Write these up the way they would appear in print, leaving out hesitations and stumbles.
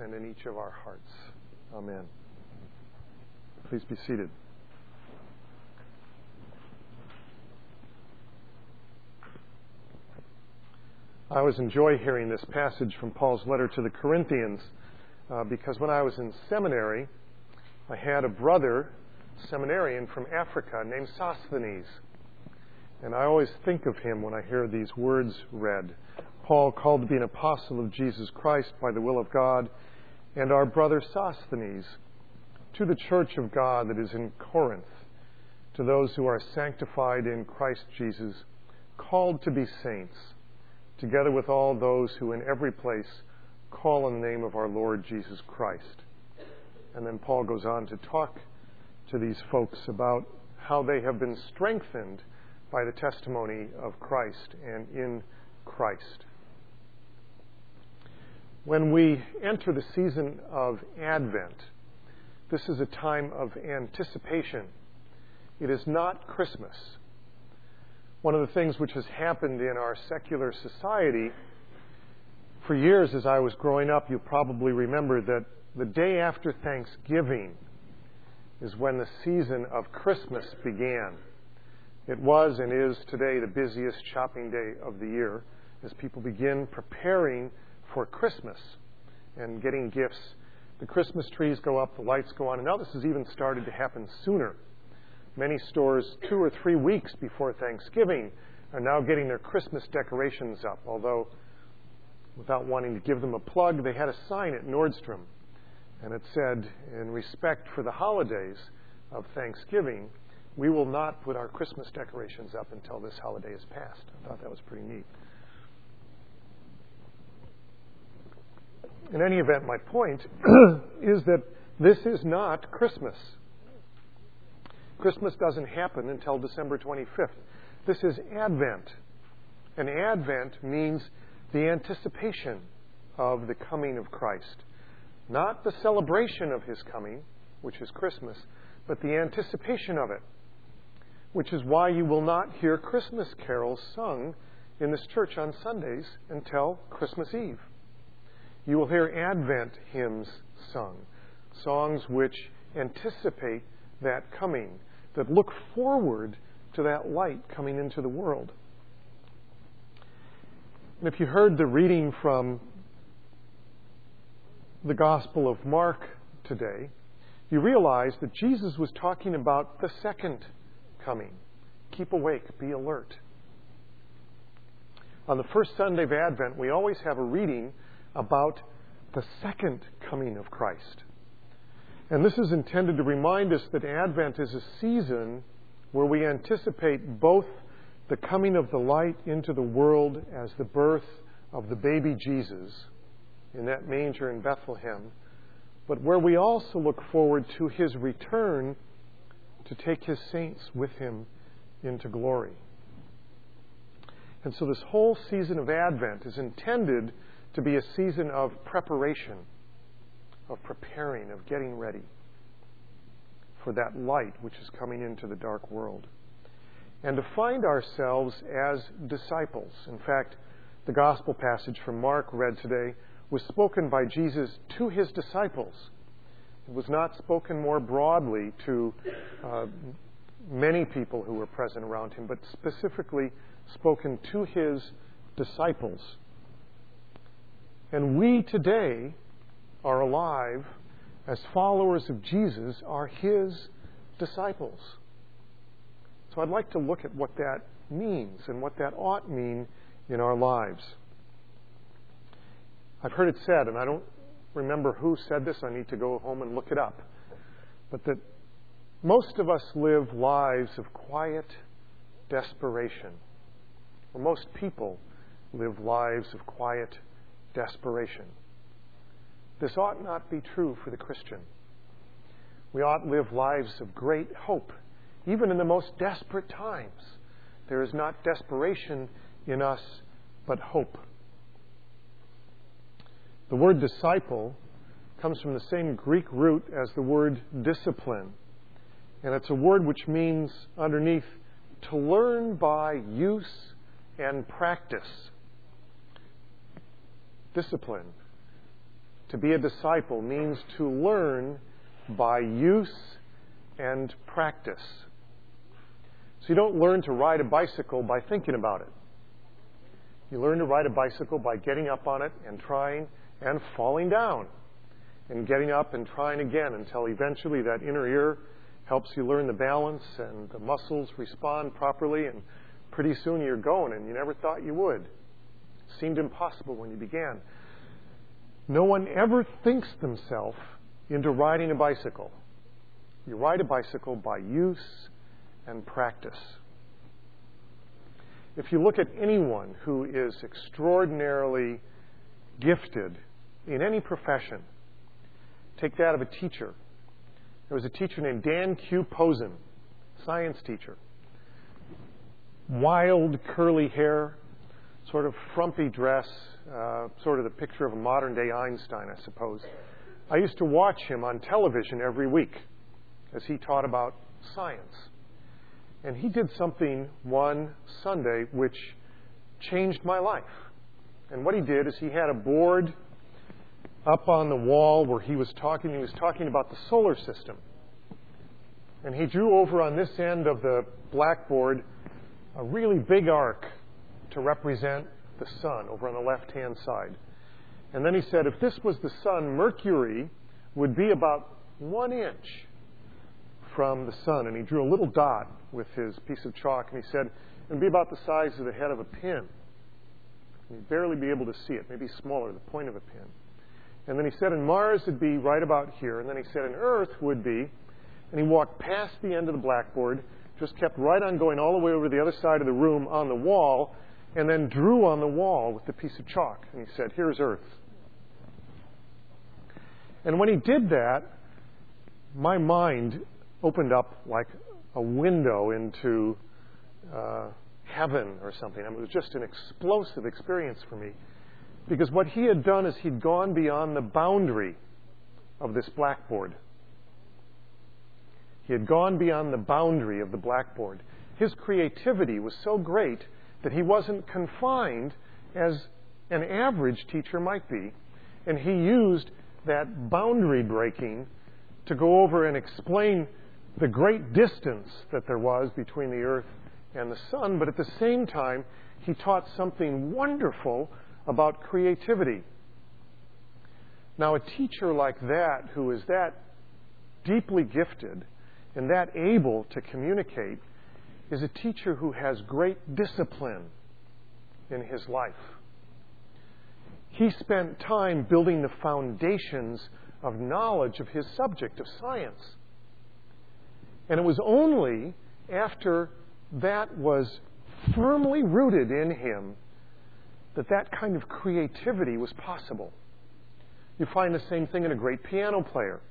and in each of our hearts. Amen. Please be seated. I always enjoy hearing this passage from Paul's letter to the Corinthians because when I was in seminary, I had a brother, seminarian from Africa, named Sosthenes. And I always think of him when I hear these words read. Paul, called to be an apostle of Jesus Christ by the will of God, and our brother Sosthenes, to the church of God that is in Corinth, to those who are sanctified in Christ Jesus, called to be saints, together with all those who in every place call on the name of our Lord Jesus Christ. And then Paul goes on to talk to these folks about how they have been strengthened by the testimony of Christ and in Christ. When we enter the season of Advent, this is a time of anticipation. It is not Christmas. One of the things which has happened in our secular society for years as I was growing up, you probably remember that the day after Thanksgiving is when the season of Christmas began. It was and is today the busiest shopping day of the year as people begin preparing for Christmas and getting gifts. The Christmas trees go up, the lights go on, and now this has even started to happen sooner. Many stores 2 or 3 weeks before Thanksgiving are now getting their Christmas decorations up, although without wanting to give them a plug, they had a sign at Nordstrom, and it said, in respect for the holidays of Thanksgiving, we will not put our Christmas decorations up until this holiday is passed. I thought that was pretty neat. In any event, my point is that this is not Christmas. Christmas doesn't happen until December 25th. This is Advent. And Advent means the anticipation of the coming of Christ. Not the celebration of His coming, which is Christmas, but the anticipation of it, which is why you will not hear Christmas carols sung in this church on Sundays until Christmas Eve. You will hear Advent hymns sung, songs which anticipate that coming, that look forward to that light coming into the world. And if you heard the reading from the Gospel of Mark today, you realize that Jesus was talking about the second coming. Keep awake, be alert. On the first Sunday of Advent, we always have a reading about the second coming of Christ. And this is intended to remind us that Advent is a season where we anticipate both the coming of the light into the world as the birth of the baby Jesus in that manger in Bethlehem, but where we also look forward to His return to take His saints with Him into glory. And so this whole season of Advent is intended to be a season of preparation, of preparing, of getting ready for that light which is coming into the dark world. And to find ourselves as disciples. In fact, the gospel passage from Mark read today was spoken by Jesus to His disciples. It was not spoken more broadly to many people who were present around Him, but specifically spoken to His disciples. And we today are alive as followers of Jesus, are His disciples. So I'd like to look at what that means and what that ought mean in our lives. I've heard it said, and I don't remember who said this, I need to go home and look it up, but that most of us live lives of quiet desperation. Or most people live lives of quiet desperation. This ought not be true for the Christian. We ought live lives of great hope. Even in the most desperate times, there is not desperation in us, but hope. The word disciple comes from the same Greek root as the word discipline. And it's a word which means underneath to learn by use and practice. Discipline. to be a disciple means to learn by use and practice. So you don't learn to ride a bicycle by thinking about it. You learn to ride a bicycle by getting up on it and trying and falling down and getting up and trying again until eventually that inner ear helps you learn the balance and the muscles respond properly, and pretty soon you're going, and you never thought you would. It seemed impossible when you began. No one ever thinks themselves into riding a bicycle. You ride a bicycle by use and practice. If you look at anyone who is extraordinarily gifted in any profession, take that of a teacher. There was a teacher named Dan Q. Posen, science teacher. Wild curly hair, sort of frumpy dress, sort of the picture of a modern-day Einstein, I suppose. I used to watch him on television every week as he taught about science. And he did something one Sunday which changed my life. And what he did is he had a board up on the wall where he was talking about the solar system. And he drew over on this end of the blackboard a really big arc to represent the sun over on the left-hand side. And then he said, if this was the sun, Mercury would be about 1 inch from the sun. And he drew a little dot with his piece of chalk, and he said, it would be about the size of the head of a pin. And you'd barely be able to see it, maybe smaller, the point of a pin. And then he said, in Mars would be right about here. And then he said, in Earth would be, and he walked past the end of the blackboard, just kept right on going all the way over to the other side of the room on the wall, and then drew on the wall with the piece of chalk. And he said, here's Earth. And when he did that, my mind opened up like a window into heaven or something. I mean, it was just an explosive experience for me. Because what he had done is he'd gone beyond the boundary of this blackboard. He had gone beyond the boundary of the blackboard. His creativity was so great that he wasn't confined as an average teacher might be. And he used that boundary breaking to go over and explain the great distance that there was between the earth and the sun. But at the same time, he taught something wonderful about creativity. Now, a teacher like that, who is that deeply gifted and that able to communicate, is a teacher who has great discipline in his life. He spent time building the foundations of knowledge of his subject of science. And it was only after that was firmly rooted in him that kind of creativity was possible. You find the same thing in a great piano player.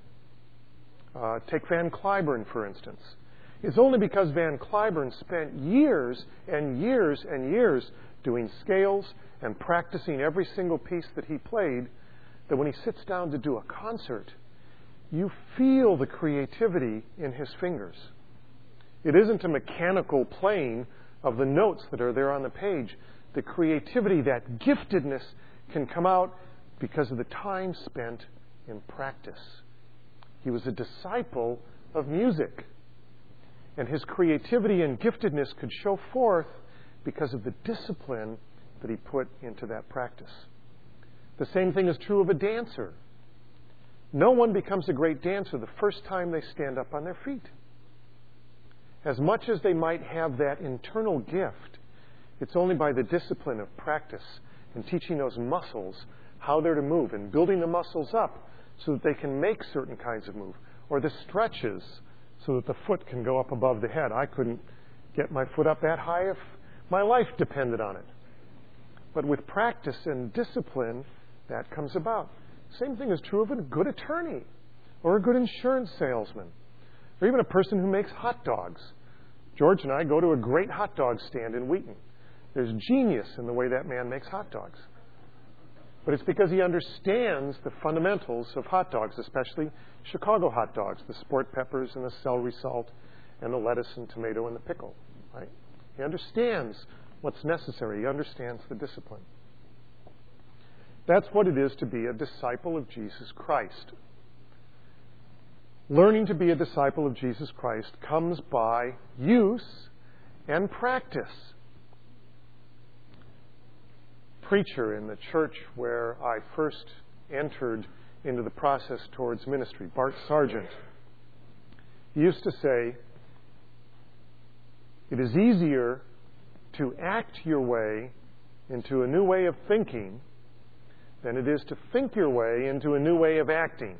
Take Van Cliburn, for instance. It's only because Van Cliburn spent years and years and years doing scales and practicing every single piece that he played that when he sits down to do a concert, you feel the creativity in his fingers. It isn't a mechanical playing of the notes that are there on the page. The creativity, that giftedness, can come out because of the time spent in practice. He was a disciple of music. And his creativity and giftedness could show forth because of the discipline that he put into that practice. The same thing is true of a dancer. No one becomes a great dancer the first time they stand up on their feet. As much as they might have that internal gift, it's only by the discipline of practice and teaching those muscles how they're to move and building the muscles up so that they can make certain kinds of move, or the stretches so that the foot can go up above the head. I couldn't get my foot up that high if my life depended on it. But with practice and discipline, that comes about. Same thing is true of a good attorney or a good insurance salesman or even a person who makes hot dogs. George and I go to a great hot dog stand in Wheaton. There's genius in the way that man makes hot dogs. But it's because he understands the fundamentals of hot dogs, especially Chicago hot dogs, the sport peppers and the celery salt and the lettuce and tomato and the pickle. Right? He understands what's necessary. He understands the discipline. That's what it is to be a disciple of Jesus Christ. Learning to be a disciple of Jesus Christ comes by use and practice. Preacher in the church where I first entered into the process towards ministry, Bart Sargent, he used to say, it is easier to act your way into a new way of thinking than it is to think your way into a new way of acting.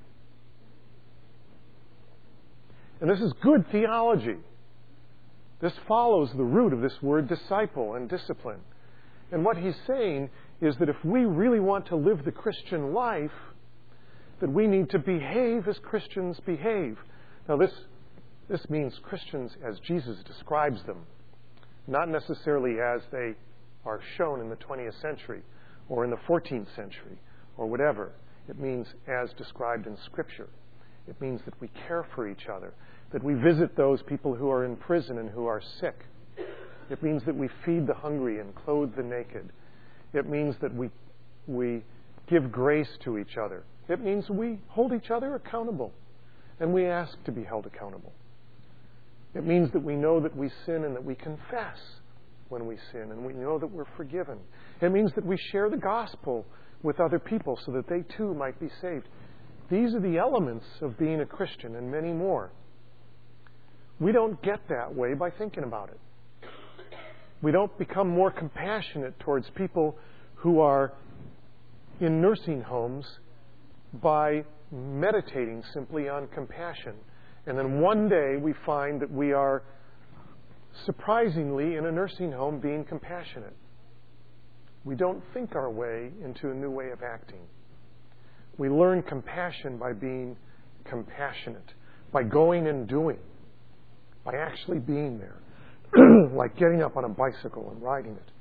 And this is good theology. This follows the root of this word disciple and discipline. And what he's saying is that if we really want to live the Christian life, that we need to behave as Christians behave. Now this means Christians as Jesus describes them, not necessarily as they are shown in the 20th century or in the 14th century or whatever. It means as described in Scripture. It means that we care for each other, that we visit those people who are in prison and who are sick. It means that we feed the hungry and clothe the naked. It means that we give grace to each other. It means we hold each other accountable and we ask to be held accountable. It means that we know that we sin and that we confess when we sin and we know that we're forgiven. It means that we share the gospel with other people so that they too might be saved. These are the elements of being a Christian and many more. We don't get that way by thinking about it. We don't become more compassionate towards people who are in nursing homes by meditating simply on compassion. And then one day we find that we are surprisingly in a nursing home being compassionate. We don't think our way into a new way of acting. We learn compassion by being compassionate, by going and doing, by actually being there, like getting up on a bicycle and riding it.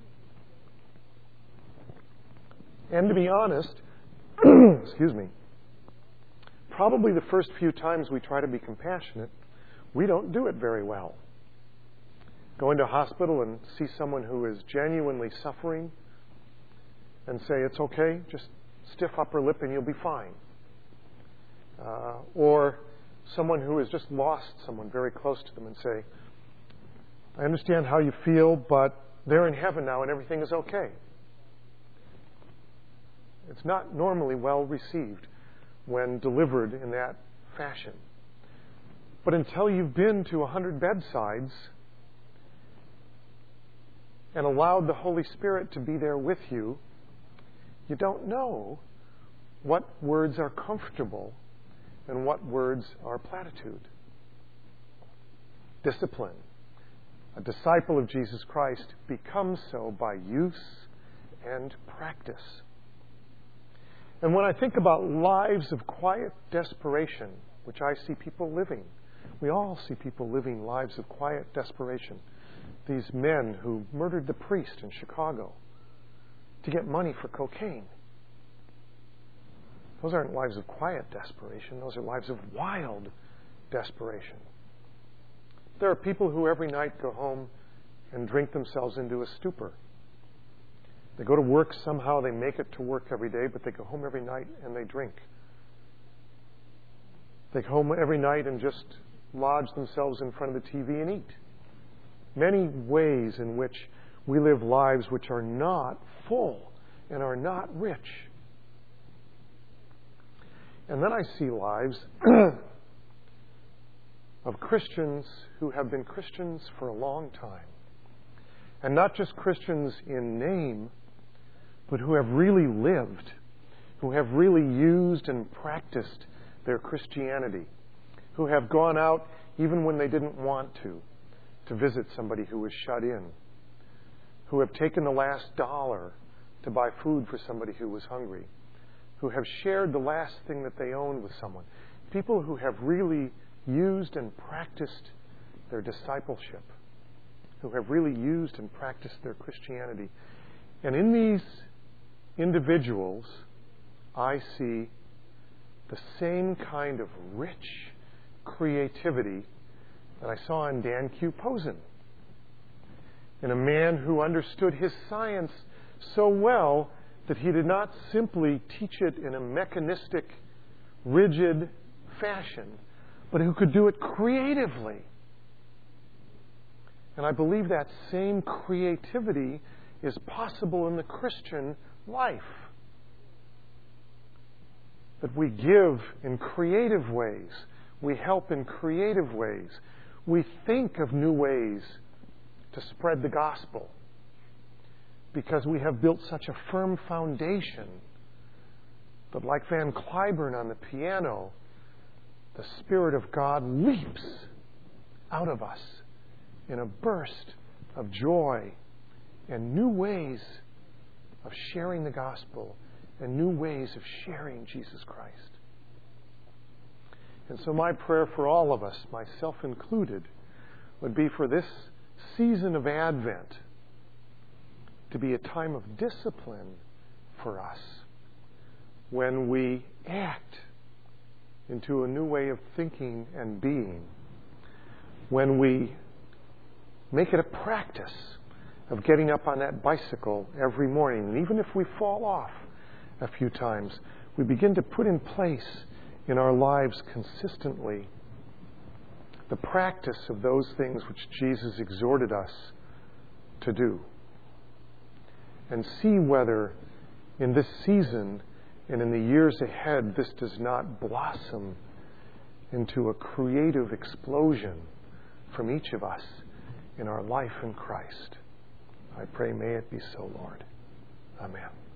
And to be honest, excuse me, probably the first few times we try to be compassionate, we don't do it very well. Go into a hospital and see someone who is genuinely suffering and say, it's okay, just stiff upper lip and you'll be fine. Or someone who has just lost someone very close to them and say, I understand how you feel, but they're in heaven now and everything is okay. It's not normally well received when delivered in that fashion. But until you've been to 100 bedsides and allowed the Holy Spirit to be there with you, you don't know what words are comfortable and what words are platitude. Discipline. A disciple of Jesus Christ becomes so by use and practice. And when I think about lives of quiet desperation, which I see people living, we all see people living lives of quiet desperation. These men who murdered the priest in Chicago to get money for cocaine. Those aren't lives of quiet desperation. Those are lives of wild desperation. There are people who every night go home and drink themselves into a stupor. They go to work somehow, they make it to work every day, but they go home every night and they drink. They go home every night and just lodge themselves in front of the TV and eat. Many ways in which we live lives which are not full and are not rich. And then I see lives of Christians who have been Christians for a long time. And not just Christians in name, but who have really lived, who have really used and practiced their Christianity, who have gone out even when they didn't want to visit somebody who was shut in, who have taken the last dollar to buy food for somebody who was hungry, who have shared the last thing that they owned with someone. People who have really used and practiced their discipleship, who have really used and practiced their Christianity. And in these individuals, I see the same kind of rich creativity that I saw in Dan Q. Posen, in a man who understood his science so well that He did not simply teach it in a mechanistic, rigid fashion, but who could do it creatively. And I believe that same creativity is possible in the Christian life. That we give in creative ways. We help in creative ways. We think of new ways to spread the gospel because we have built such a firm foundation that, like Van Cliburn on the piano, the Spirit of God leaps out of us in a burst of joy and new ways of sharing the gospel and new ways of sharing Jesus Christ. And so my prayer for all of us, myself included, would be for this season of Advent to be a time of discipline for us when we act into a new way of thinking and being, when we make it a practice of getting up on that bicycle every morning. And even if we fall off a few times, we begin to put in place in our lives consistently the practice of those things which Jesus exhorted us to do. And see whether in this season and in the years ahead this does not blossom into a creative explosion from each of us in our life in Christ. I pray, may it be so, Lord. Amen.